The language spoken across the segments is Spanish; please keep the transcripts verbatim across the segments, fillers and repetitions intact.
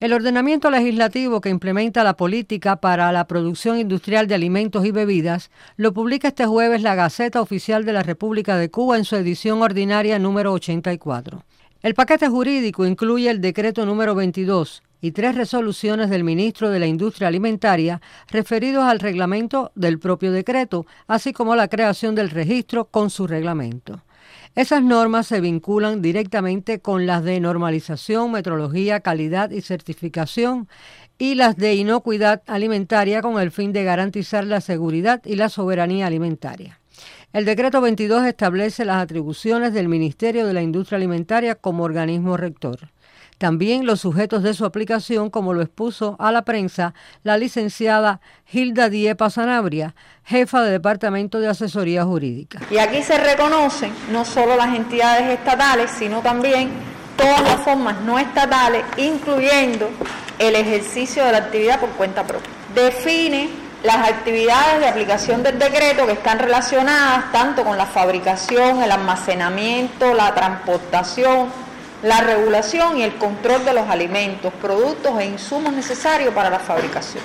El ordenamiento legislativo que implementa la política para la producción industrial de alimentos y bebidas lo publica este jueves la Gaceta Oficial de la República de Cuba en su edición ordinaria número ochenta y cuatro. El paquete jurídico incluye el decreto número veintidós y tres resoluciones del ministro de la Industria Alimentaria referidos al reglamento del propio decreto, así como la creación del registro con su reglamento. Esas normas se vinculan directamente con las de normalización, metrología, calidad y certificación y las de inocuidad alimentaria con el fin de garantizar la seguridad y la soberanía alimentaria. El decreto veintidós establece las atribuciones del Ministerio de la Industria Alimentaria como organismo rector. También los sujetos de su aplicación, como lo expuso a la prensa la licenciada Hilda Diepa Sanabria, jefa de Departamento de Asesoría Jurídica. Y aquí se reconocen no solo las entidades estatales, sino también todas las formas no estatales, incluyendo el ejercicio de la actividad por cuenta propia. Define las actividades de aplicación del decreto que están relacionadas tanto con la fabricación, el almacenamiento, la transportación, la regulación y el control de los alimentos, productos e insumos necesarios para la fabricación.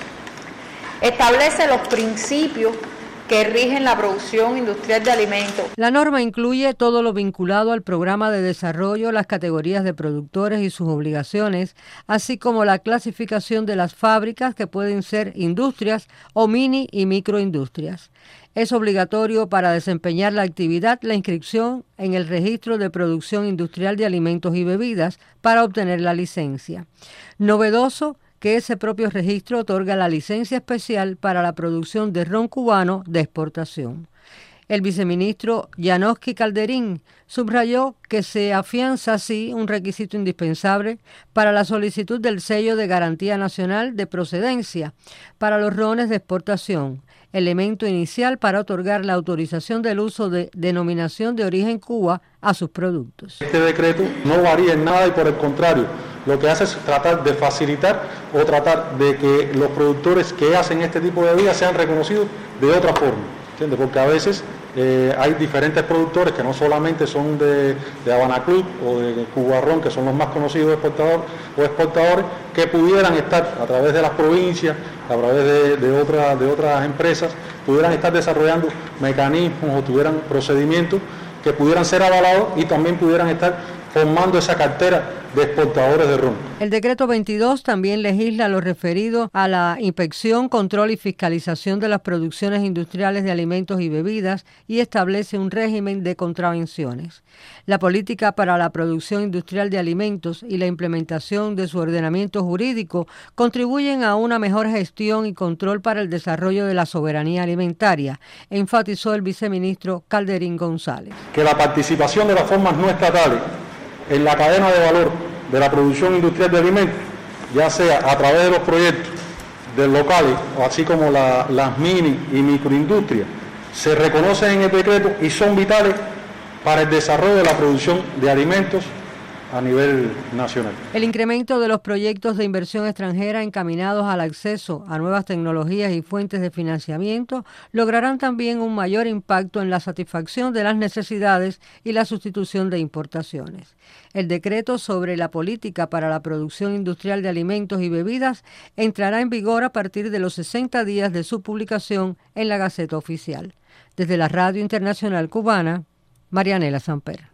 Establece los principios que rigen la producción industrial de alimentos. La norma incluye todo lo vinculado al programa de desarrollo, las categorías de productores y sus obligaciones, así como la clasificación de las fábricas que pueden ser industrias o mini y microindustrias. Es obligatorio para desempeñar la actividad la inscripción en el Registro de Producción Industrial de Alimentos y Bebidas para obtener la licencia. Novedoso que ese propio registro otorga la licencia especial para la producción de ron cubano de exportación. El viceministro Janoski Calderín subrayó que se afianza así un requisito indispensable para la solicitud del sello de garantía nacional de procedencia para los rones de exportación, elemento inicial para otorgar la autorización del uso de denominación de origen Cuba a sus productos. Este decreto no varía en nada y por el contrario, lo que hace es tratar de facilitar o tratar de que los productores que hacen este tipo de bebidas sean reconocidos de otra forma, ¿entiendes? Porque a veces eh, hay diferentes productores que no solamente son de, de Habana Club o de Cuba Ron, que son los más conocidos exportadores o exportadores, que pudieran estar a través de las provincias, a través de, de, otra, de otras empresas, pudieran estar desarrollando mecanismos o tuvieran procedimientos que pudieran ser avalados y también pudieran estar formando esa cartera de exportadores de ron. El decreto veintidós también legisla lo referido a la inspección, control y fiscalización de las producciones industriales de alimentos y bebidas y establece un régimen de contravenciones. La política para la producción industrial de alimentos y la implementación de su ordenamiento jurídico contribuyen a una mejor gestión y control para el desarrollo de la soberanía alimentaria, enfatizó el viceministro Calderín González. Que la participación de las formas no estatales en la cadena de valor de la producción industrial de alimentos, ya sea a través de los proyectos de locales, o así como la, las mini y microindustrias, se reconocen en el decreto y son vitales para el desarrollo de la producción de alimentos a nivel nacional. El incremento de los proyectos de inversión extranjera encaminados al acceso a nuevas tecnologías y fuentes de financiamiento lograrán también un mayor impacto en la satisfacción de las necesidades y la sustitución de importaciones. El decreto sobre la política para la producción industrial de alimentos y bebidas entrará en vigor a partir de los sesenta días de su publicación en la Gaceta Oficial. Desde la Radio Internacional Cubana, Marianela Samper.